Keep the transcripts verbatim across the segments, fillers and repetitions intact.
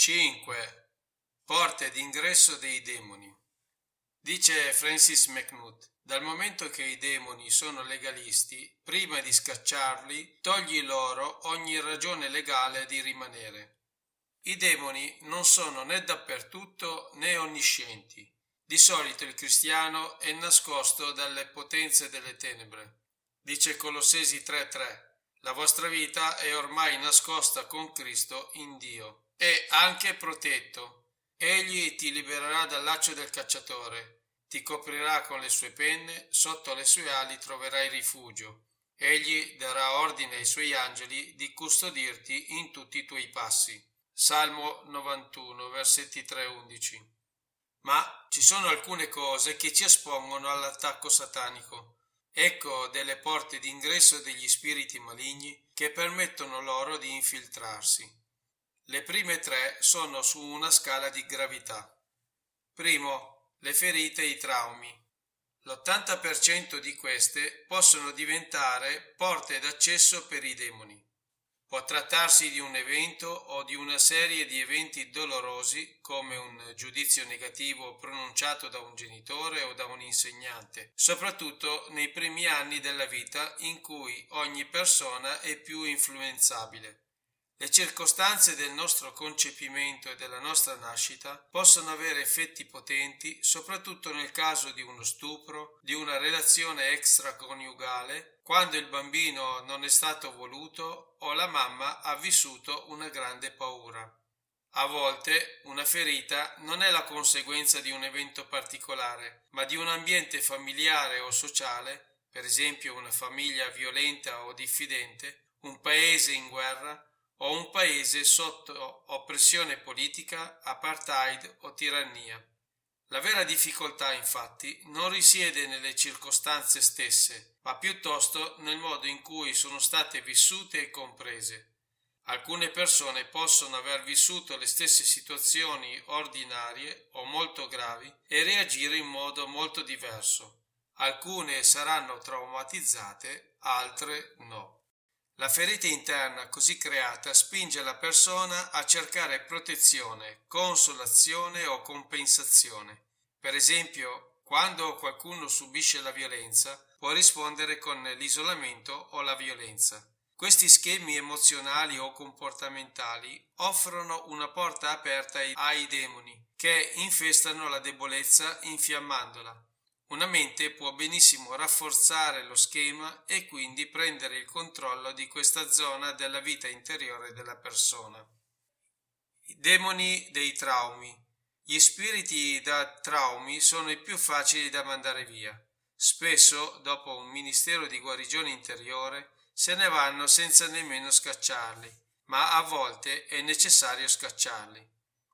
cinque. Porte d'ingresso dei demoni. Dice Francis MacNutt: dal momento che i demoni sono legalisti, prima di scacciarli, togli loro ogni ragione legale di rimanere. I demoni non sono né dappertutto né onniscienti. Di solito il cristiano è nascosto dalle potenze delle tenebre. Dice Colossesi tre tre: la vostra vita è ormai nascosta con Cristo in Dio. È anche protetto. Egli ti libererà dal laccio del cacciatore, ti coprirà con le sue penne, sotto le sue ali troverai rifugio. Egli darà ordine ai suoi angeli di custodirti in tutti i tuoi passi. Salmo novantuno, versetti tre undici. Ma ci sono alcune cose che ci espongono all'attacco satanico. Ecco delle porte d'ingresso degli spiriti maligni che permettono loro di infiltrarsi. Le prime tre sono su una scala di gravità. Primo, le ferite e i traumi. L'ottanta per cento di queste possono diventare porte d'accesso per i demoni. Può trattarsi di un evento o di una serie di eventi dolorosi, come un giudizio negativo pronunciato da un genitore o da un insegnante, soprattutto nei primi anni della vita in cui ogni persona è più influenzabile. Le circostanze del nostro concepimento e della nostra nascita possono avere effetti potenti, soprattutto nel caso di uno stupro, di una relazione extraconiugale, quando il bambino non è stato voluto o la mamma ha vissuto una grande paura. A volte una ferita non è la conseguenza di un evento particolare, ma di un ambiente familiare o sociale, per esempio una famiglia violenta o diffidente, un paese in guerra, o un paese sotto oppressione politica, apartheid o tirannia. La vera difficoltà, infatti, non risiede nelle circostanze stesse, ma piuttosto nel modo in cui sono state vissute e comprese. Alcune persone possono aver vissuto le stesse situazioni ordinarie o molto gravi e reagire in modo molto diverso. Alcune saranno traumatizzate, altre no. La ferita interna così creata spinge la persona a cercare protezione, consolazione o compensazione. Per esempio, quando qualcuno subisce la violenza, può rispondere con l'isolamento o la violenza. Questi schemi emozionali o comportamentali offrono una porta aperta ai demoni, che infestano la debolezza infiammandola. Una mente può benissimo rafforzare lo schema e quindi prendere il controllo di questa zona della vita interiore della persona. I demoni dei traumi. Gli spiriti da traumi sono i più facili da mandare via. Spesso, dopo un ministero di guarigione interiore, se ne vanno senza nemmeno scacciarli, ma a volte è necessario scacciarli.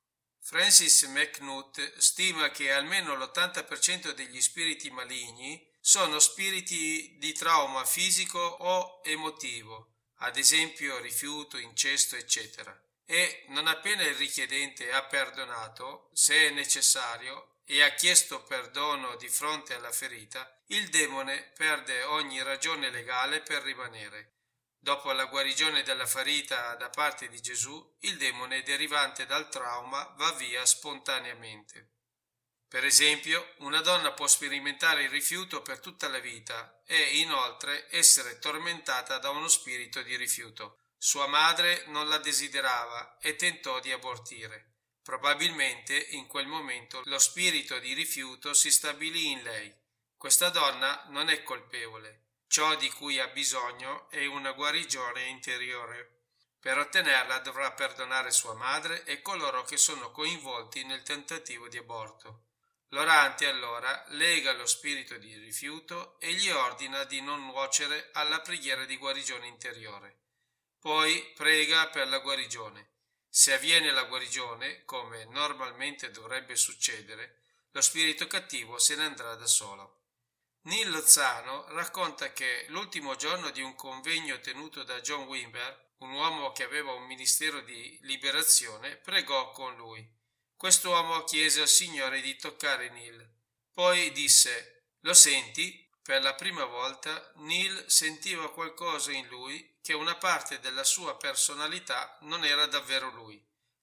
Francis MacNutt stima che almeno l'ottanta per cento degli spiriti maligni sono spiriti di trauma fisico o emotivo, ad esempio rifiuto, incesto, eccetera. E non appena il richiedente ha perdonato, se è necessario, e ha chiesto perdono di fronte alla ferita, il demone perde ogni ragione legale per rimanere. Dopo la guarigione della ferita da parte di Gesù, il demone derivante dal trauma va via spontaneamente. Per esempio, una donna può sperimentare il rifiuto per tutta la vita e inoltre essere tormentata da uno spirito di rifiuto. Sua madre non la desiderava e tentò di abortire. Probabilmente in quel momento lo spirito di rifiuto si stabilì in lei. Questa donna non è colpevole. Ciò di cui ha bisogno è una guarigione interiore. Per ottenerla dovrà perdonare sua madre e coloro che sono coinvolti nel tentativo di aborto. L'orante allora lega lo spirito di rifiuto e gli ordina di non nuocere alla preghiera di guarigione interiore. Poi prega per la guarigione. Se avviene la guarigione, come normalmente dovrebbe succedere, lo spirito cattivo se ne andrà da solo. Neil Lozano racconta che l'ultimo giorno di un convegno tenuto da John Wimber, un uomo che aveva un ministero di liberazione, pregò con lui. Quest'uomo chiese al Signore di toccare Neil. Poi disse: "Lo senti?" Per la prima volta Neil sentiva qualcosa in lui, che una parte della sua personalità non era davvero lui.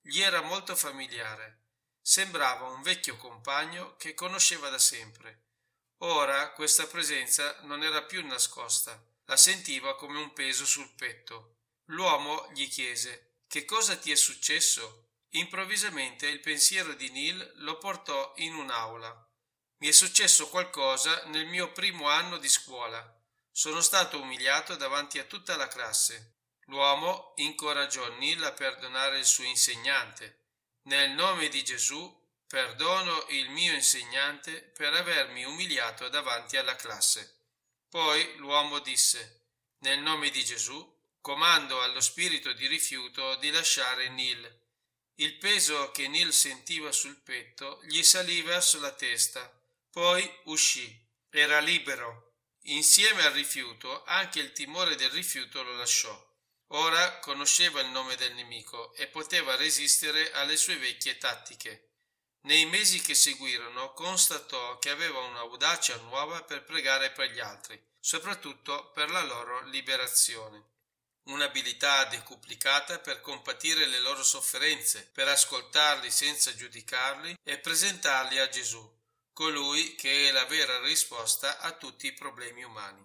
gli era molto familiare. Sembrava un vecchio compagno che conosceva da sempre. Ora questa presenza non era più nascosta, la sentiva come un peso sul petto. L'uomo gli chiese: «Che cosa ti è successo?» Improvvisamente il pensiero di Neil lo portò in un'aula. «Mi è successo qualcosa nel mio primo anno di scuola. Sono stato umiliato davanti a tutta la classe». L'uomo incoraggiò Neil a perdonare il suo insegnante. «Nel nome di Gesù, perdono il mio insegnante per avermi umiliato davanti alla classe». Poi l'uomo disse: «Nel nome di Gesù, comando allo spirito di rifiuto di lasciare Neil». Il peso che Neil sentiva sul petto gli salì verso la testa, poi uscì. Era libero. Insieme al rifiuto, anche il timore del rifiuto lo lasciò. Ora conosceva il nome del nemico e poteva resistere alle sue vecchie tattiche. Nei mesi che seguirono constatò che aveva un'audacia nuova per pregare per gli altri, soprattutto per la loro liberazione. Un'abilità decuplicata per compatire le loro sofferenze, per ascoltarli senza giudicarli e presentarli a Gesù, colui che è la vera risposta a tutti i problemi umani.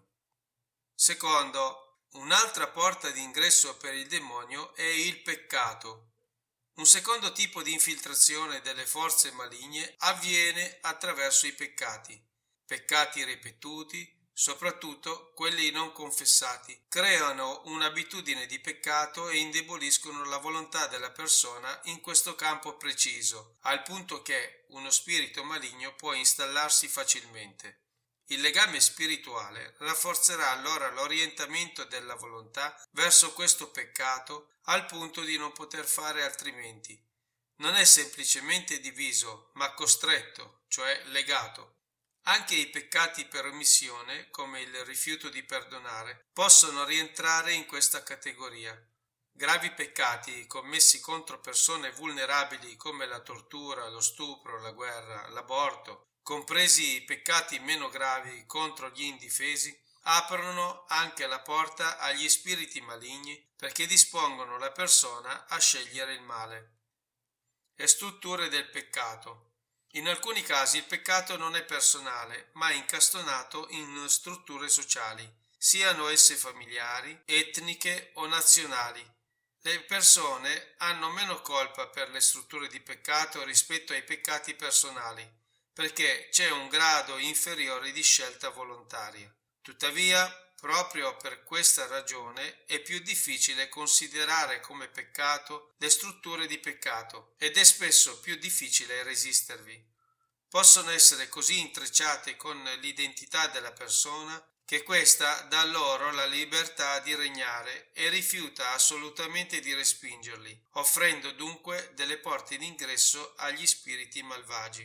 Secondo, un'altra porta d'ingresso per il demonio è il peccato. Un secondo tipo di infiltrazione delle forze maligne avviene attraverso i peccati. Peccati ripetuti, soprattutto quelli non confessati, creano un'abitudine di peccato e indeboliscono la volontà della persona in questo campo preciso, al punto che uno spirito maligno può installarsi facilmente. Il legame spirituale rafforzerà allora l'orientamento della volontà verso questo peccato al punto di non poter fare altrimenti. Non è semplicemente diviso, ma costretto, cioè legato. Anche i peccati per omissione, come il rifiuto di perdonare, possono rientrare in questa categoria. Gravi peccati commessi contro persone vulnerabili come la tortura, lo stupro, la guerra, l'aborto, compresi i peccati meno gravi contro gli indifesi, aprono anche la porta agli spiriti maligni perché dispongono la persona a scegliere il male. Le strutture del peccato. In alcuni casi il peccato non è personale, ma è incastonato in strutture sociali, siano esse familiari, etniche o nazionali. Le persone hanno meno colpa per le strutture di peccato rispetto ai peccati personali, perché c'è un grado inferiore di scelta volontaria. Tuttavia, proprio per questa ragione è più difficile considerare come peccato le strutture di peccato ed è spesso più difficile resistervi. Possono essere così intrecciate con l'identità della persona che questa dà loro la libertà di regnare e rifiuta assolutamente di respingerli, offrendo dunque delle porte d'ingresso agli spiriti malvagi.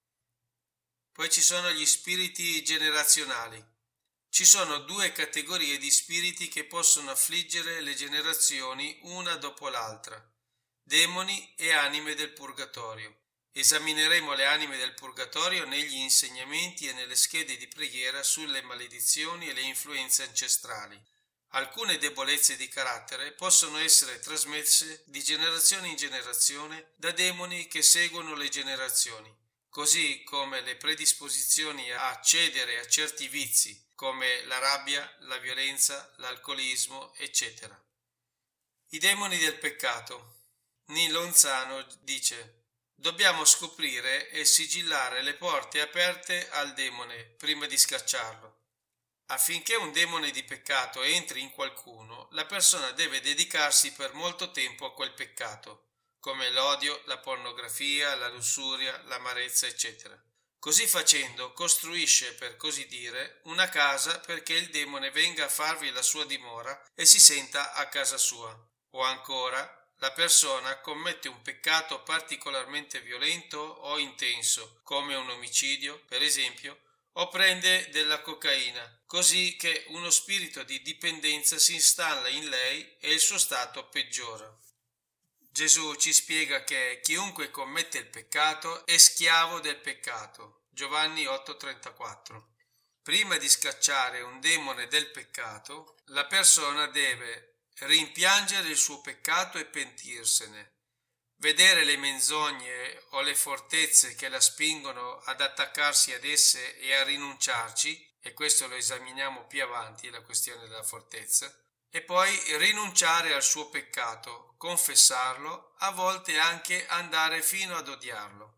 Poi ci sono gli spiriti generazionali. Ci sono due categorie di spiriti che possono affliggere le generazioni una dopo l'altra: demoni e anime del purgatorio. Esamineremo le anime del purgatorio negli insegnamenti e nelle schede di preghiera sulle maledizioni e le influenze ancestrali. Alcune debolezze di carattere possono essere trasmesse di generazione in generazione da demoni che seguono le generazioni, così come le predisposizioni a cedere a certi vizi, come la rabbia, la violenza, l'alcolismo, eccetera. I demoni del peccato. Neil Lozano dice: dobbiamo scoprire e sigillare le porte aperte al demone prima di scacciarlo. Affinché un demone di peccato entri in qualcuno, la persona deve dedicarsi per molto tempo a quel peccato, come l'odio, la pornografia, la lussuria, l'amarezza, eccetera. Così facendo costruisce, per così dire, una casa perché il demone venga a farvi la sua dimora e si senta a casa sua. O ancora, la persona commette un peccato particolarmente violento o intenso, come un omicidio, per esempio, o prende della cocaina, così che uno spirito di dipendenza si installa in lei e il suo stato peggiora. Gesù ci spiega che chiunque commette il peccato è schiavo del peccato. Giovanni otto trentaquattro. Prima di scacciare un demone del peccato, la persona deve rimpiangere il suo peccato e pentirsene, Vedere le menzogne o le fortezze che la spingono ad attaccarsi ad esse e a rinunciarci, e questo lo esaminiamo più avanti, la questione della fortezza, e poi rinunciare al suo peccato, confessarlo, a volte anche andare fino ad odiarlo.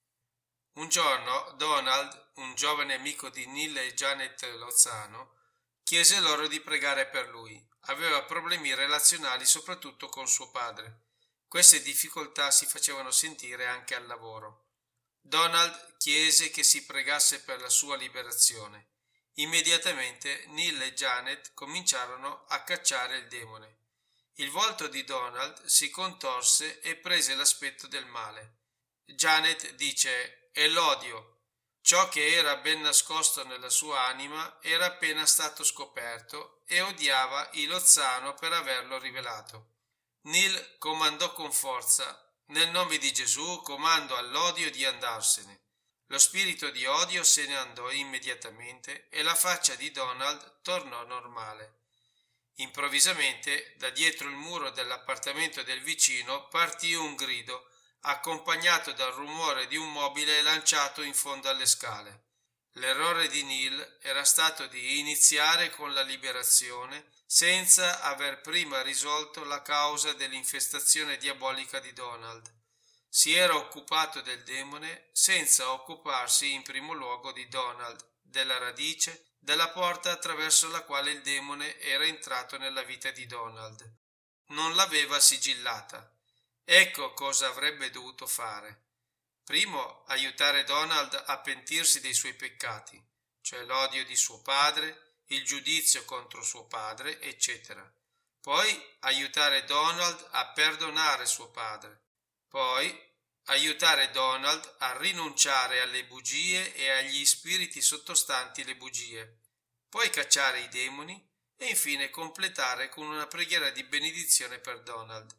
Un giorno Donald, un giovane amico di Neil e Janet Lozano, chiese loro di pregare per lui. Aveva problemi relazionali soprattutto con suo padre. Queste difficoltà si facevano sentire anche al lavoro. Donald chiese che si pregasse per la sua liberazione. Immediatamente Neil e Janet cominciarono a cacciare il demone. Il volto di Donald si contorse e prese l'aspetto del male. Janet dice: «È l'odio. Ciò che era ben nascosto nella sua anima era appena stato scoperto e odiava i Lozano per averlo rivelato». Neil comandò con forza: «Nel nome di Gesù comando all'odio di andarsene». Lo spirito di odio se ne andò immediatamente e la faccia di Donald tornò normale. Improvvisamente, da dietro il muro dell'appartamento del vicino, partì un grido, accompagnato dal rumore di un mobile lanciato in fondo alle scale. L'errore di Neil era stato di iniziare con la liberazione senza aver prima risolto la causa dell'infestazione diabolica di Donald. Si era occupato del demone senza occuparsi in primo luogo di Donald, della radice, della porta attraverso la quale il demone era entrato nella vita di Donald. Non l'aveva sigillata. Ecco cosa avrebbe dovuto fare. Primo, aiutare Donald a pentirsi dei suoi peccati, cioè l'odio di suo padre, il giudizio contro suo padre, eccetera. Poi aiutare Donald a perdonare suo padre. Poi aiutare Donald a rinunciare alle bugie e agli spiriti sottostanti le bugie. Poi cacciare i demoni e infine completare con una preghiera di benedizione per Donald.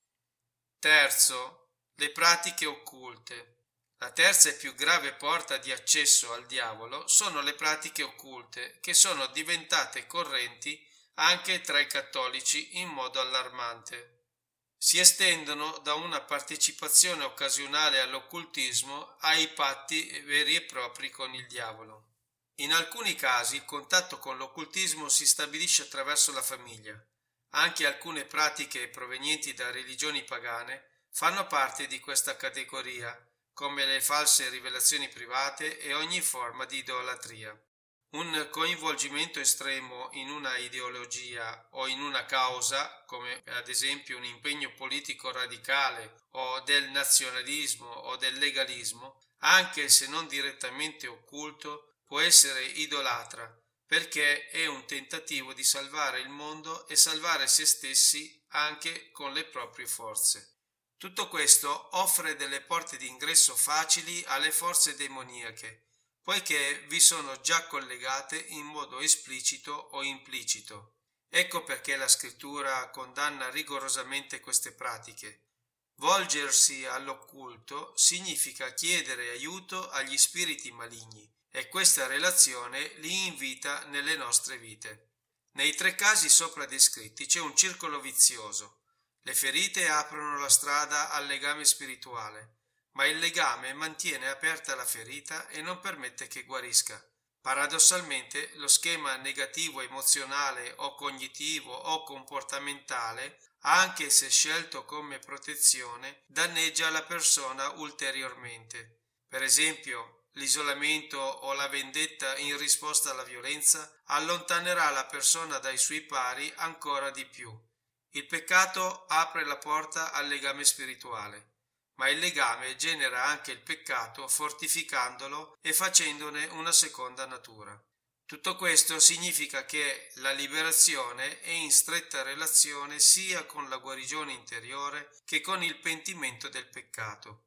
Terzo, le pratiche occulte. La terza e più grave porta di accesso al diavolo sono le pratiche occulte, che sono diventate correnti anche tra i cattolici in modo allarmante. Si estendono da una partecipazione occasionale all'occultismo ai patti veri e propri con il diavolo. In alcuni casi il contatto con l'occultismo si stabilisce attraverso la famiglia. Anche alcune pratiche provenienti da religioni pagane fanno parte di questa categoria, come le false rivelazioni private e ogni forma di idolatria. Un coinvolgimento estremo in una ideologia o in una causa, come ad esempio un impegno politico radicale o del nazionalismo o del legalismo, anche se non direttamente occulto, può essere idolatra, perché è un tentativo di salvare il mondo e salvare se stessi anche con le proprie forze. Tutto questo offre delle porte di ingresso facili alle forze demoniache, poiché vi sono già collegate in modo esplicito o implicito. Ecco perché la scrittura condanna rigorosamente queste pratiche. Volgersi all'occulto significa chiedere aiuto agli spiriti maligni e questa relazione li invita nelle nostre vite. Nei tre casi sopra descritti c'è un circolo vizioso. Le ferite aprono la strada al legame spirituale, ma il legame mantiene aperta la ferita e non permette che guarisca. Paradossalmente, lo schema negativo emozionale o cognitivo o comportamentale, anche se scelto come protezione, danneggia la persona ulteriormente. Per esempio, l'isolamento o la vendetta in risposta alla violenza allontanerà la persona dai suoi pari ancora di più. Il peccato apre la porta al legame spirituale, ma il legame genera anche il peccato fortificandolo e facendone una seconda natura. Tutto questo significa che la liberazione è in stretta relazione sia con la guarigione interiore che con il pentimento del peccato.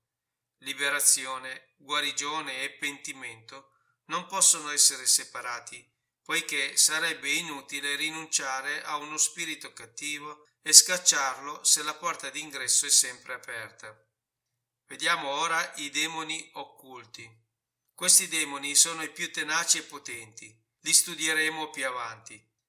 Liberazione, guarigione e pentimento non possono essere separati, poiché sarebbe inutile rinunciare a uno spirito cattivo e scacciarlo se la porta d'ingresso è sempre aperta. Vediamo ora i demoni occulti. Questi demoni sono i più tenaci e potenti. Li studieremo più avanti.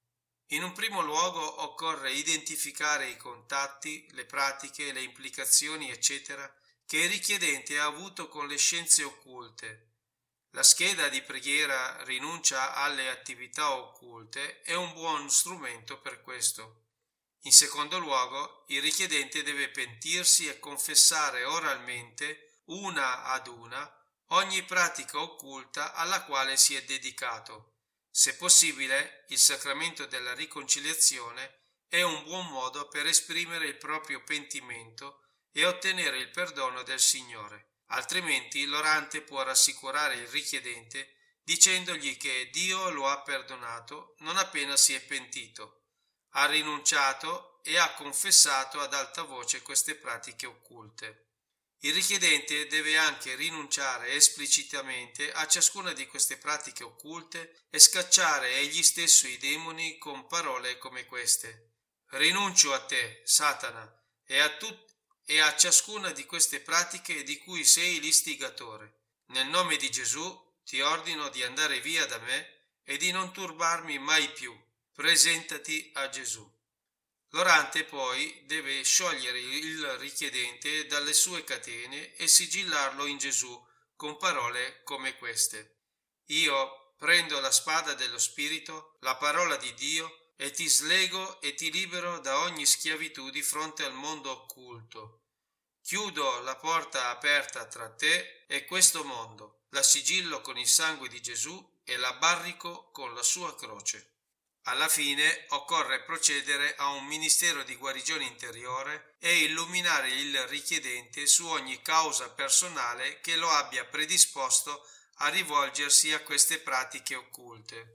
In un primo luogo occorre identificare i contatti, le pratiche, le implicazioni, eccetera, che il richiedente ha avuto con le scienze occulte. La scheda di preghiera rinuncia alle attività occulte è un buon strumento per questo. In secondo luogo, il richiedente deve pentirsi e confessare oralmente, una ad una, ogni pratica occulta alla quale si è dedicato. Se possibile, il sacramento della riconciliazione è un buon modo per esprimere il proprio pentimento e ottenere il perdono del Signore. Altrimenti l'orante può rassicurare il richiedente dicendogli che Dio lo ha perdonato non appena si è pentito, ha rinunciato e ha confessato ad alta voce queste pratiche occulte. Il richiedente deve anche rinunciare esplicitamente a ciascuna di queste pratiche occulte e scacciare egli stesso i demoni con parole come queste: rinuncio a te, Satana, e a tutti e a ciascuna di queste pratiche di cui sei l'istigatore. Nel nome di Gesù ti ordino di andare via da me e di non turbarmi mai più. Presentati a Gesù. L'orante poi deve sciogliere il richiedente dalle sue catene e sigillarlo in Gesù con parole come queste: io prendo la spada dello Spirito, la parola di Dio, e ti slego e ti libero da ogni schiavitù di fronte al mondo occulto. Chiudo la porta aperta tra te e questo mondo, la sigillo con il sangue di Gesù e la barrico con la sua croce. Alla fine occorre procedere a un ministero di guarigione interiore e illuminare il richiedente su ogni causa personale che lo abbia predisposto a rivolgersi a queste pratiche occulte.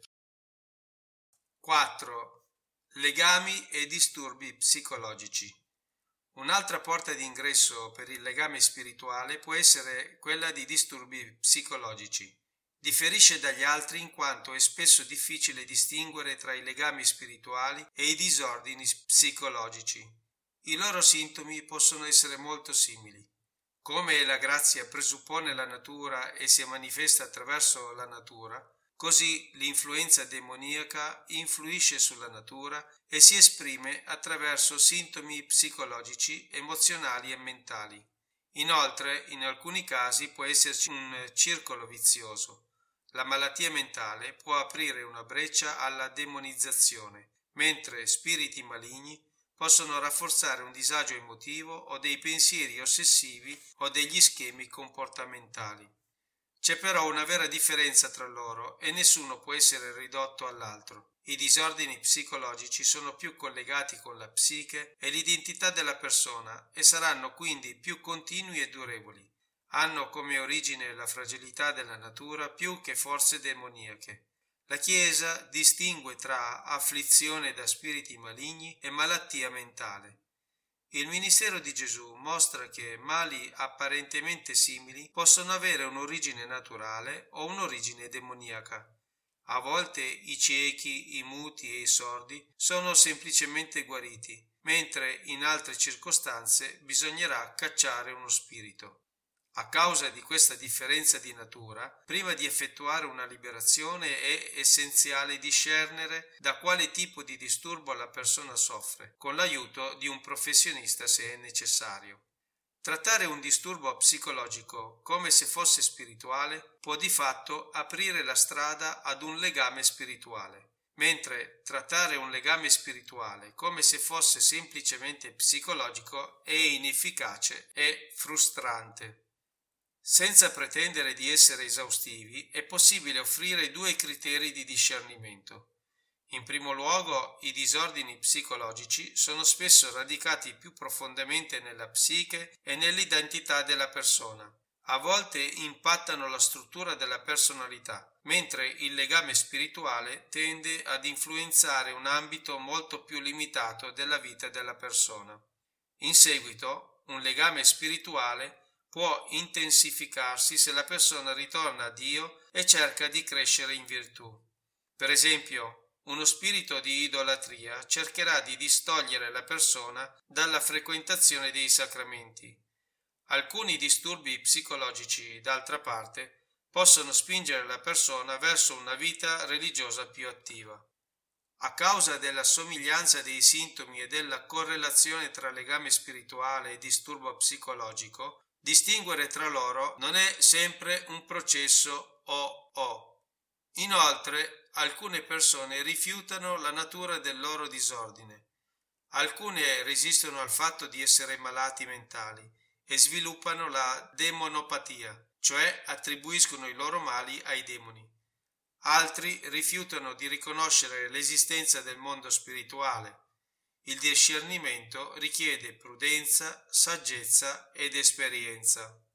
quattro. Legami e disturbi psicologici. Un'altra porta d'ingresso per il legame spirituale può essere quella di disturbi psicologici. Differisce dagli altri in quanto è spesso difficile distinguere tra i legami spirituali e i disordini psicologici. I loro sintomi possono essere molto simili. Come la grazia presuppone la natura e si manifesta attraverso la natura, così l'influenza demoniaca influisce sulla natura e si esprime attraverso sintomi psicologici, emozionali e mentali. Inoltre, in alcuni casi può esserci un circolo vizioso. La malattia mentale può aprire una breccia alla demonizzazione, mentre spiriti maligni possono rafforzare un disagio emotivo o dei pensieri ossessivi o degli schemi comportamentali. C'è però una vera differenza tra loro e nessuno può essere ridotto all'altro. I disordini psicologici sono più collegati con la psiche e l'identità della persona e saranno quindi più continui e durevoli. Hanno come origine la fragilità della natura più che forze demoniache. La Chiesa distingue tra afflizione da spiriti maligni e malattia mentale. Il ministero di Gesù mostra che mali apparentemente simili possono avere un'origine naturale o un'origine demoniaca. A volte i ciechi, i muti e i sordi sono semplicemente guariti, mentre in altre circostanze bisognerà cacciare uno spirito. A causa di questa differenza di natura, prima di effettuare una liberazione è essenziale discernere da quale tipo di disturbo la persona soffre, con l'aiuto di un professionista se è necessario. Trattare un disturbo psicologico come se fosse spirituale può di fatto aprire la strada ad un legame spirituale, mentre trattare un legame spirituale come se fosse semplicemente psicologico è inefficace e frustrante. Senza pretendere di essere esaustivi, è possibile offrire due criteri di discernimento. In primo luogo, i disordini psicologici sono spesso radicati più profondamente nella psiche e nell'identità della persona. A volte impattano la struttura della personalità, mentre il legame spirituale tende ad influenzare un ambito molto più limitato della vita della persona. In seguito, un legame spirituale può intensificarsi se la persona ritorna a Dio e cerca di crescere in virtù. Per esempio, uno spirito di idolatria cercherà di distogliere la persona dalla frequentazione dei sacramenti. Alcuni disturbi psicologici, d'altra parte, possono spingere la persona verso una vita religiosa più attiva. A causa della somiglianza dei sintomi e della correlazione tra legame spirituale e disturbo psicologico, distinguere tra loro non è sempre un processo o-o. Inoltre, alcune persone rifiutano la natura del loro disordine. Alcune resistono al fatto di essere malati mentali e sviluppano la demonopatia, cioè attribuiscono i loro mali ai demoni. Altri rifiutano di riconoscere l'esistenza del mondo spirituale. Il discernimento richiede prudenza, saggezza ed esperienza.